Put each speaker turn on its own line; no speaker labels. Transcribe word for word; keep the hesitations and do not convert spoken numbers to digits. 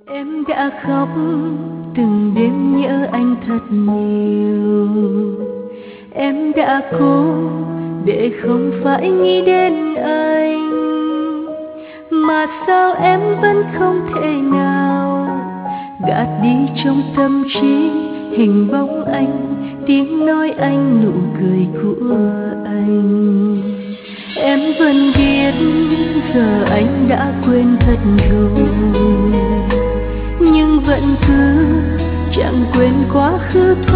Em đã khóc từng đêm nhớ anh thật nhiều. Em đã cố để không phải nghĩ đến anh, mà sao em vẫn không thể nào gạt đi trong tâm trí hình bóng anh, tiếng nói anh, nụ cười của anh. Em vẫn biết giờ anh đã quên thật rồi, nhưng vẫn cứ chẳng quên quá khứ.